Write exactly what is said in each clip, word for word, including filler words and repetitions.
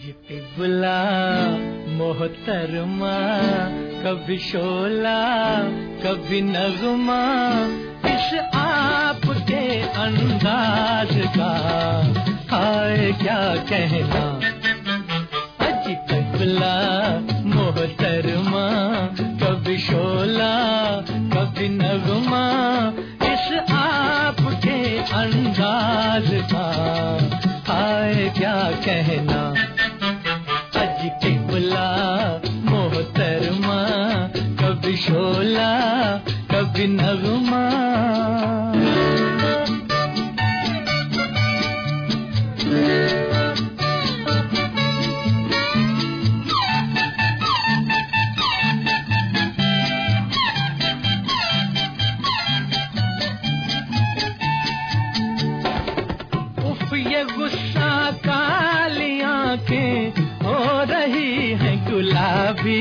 قبلہ محترمہ کبھی شعلہ کبھی نغمہ اس آپ کے انداز کا ہائے کیا کہنا. اج قبلہ محترمہ کبھی شعلہ کبھی نغمہ اس آپ کے انداز کا ہائے کیا کہنا. اج قبلہ محترمہ کبھی شعلہ کبھی نغمہ. اف یہ غصہ کالی آنکھیں ہو رہی ہیں گلابی.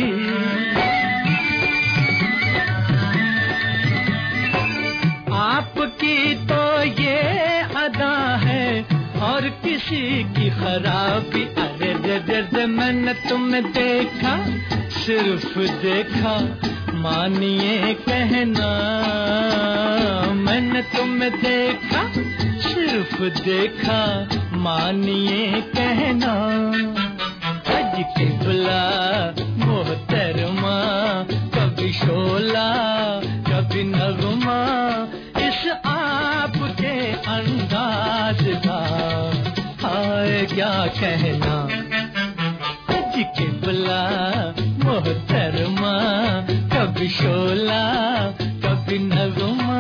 آپ کی تو یہ ادا ہے اور کسی کی خرابی. ارے دے دے دے میں نے تمہیں دیکھا صرف دیکھا مانیے کہنا. میں نے تمہیں دیکھا صرف دیکھا مانیے کہنا. اج قبلہ محترمہ کبھی شعلہ کبھی نغمہ اس آپ کے انداز کا ہائے کیا کہنا. اج قبلہ محترمہ کبھی شعلہ کبھی نغمہ.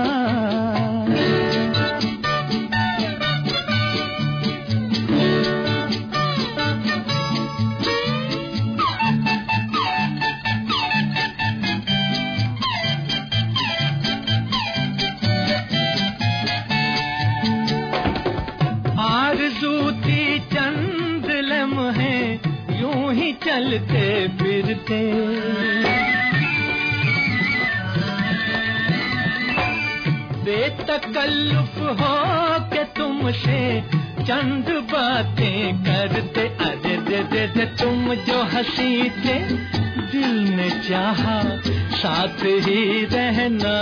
آرزو تھی چند لمحے یوں ہی چلتے پھرتے. بے تکلف ہو کہ تم سے چند باتیں کرتے. ارے دے دے دے تم جو ہنسی تھے دل نے چاہا ساتھ ہی رہنا.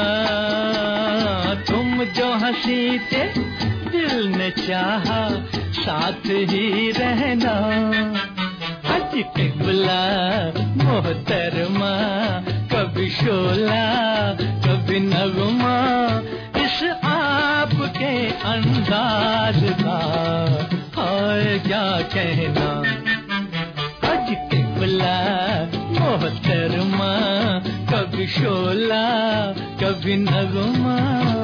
تم جو ہنسی تھے دل نے چاہا ساتھ ہی رہنا. اج قبلہ محترمہ کبھی شعلہ کبھی نغمہ اس آپ کے انداز کا ہائے کیا کہنا. اج قبلہ محترمہ کبھی شعلہ کبھی نغمہ.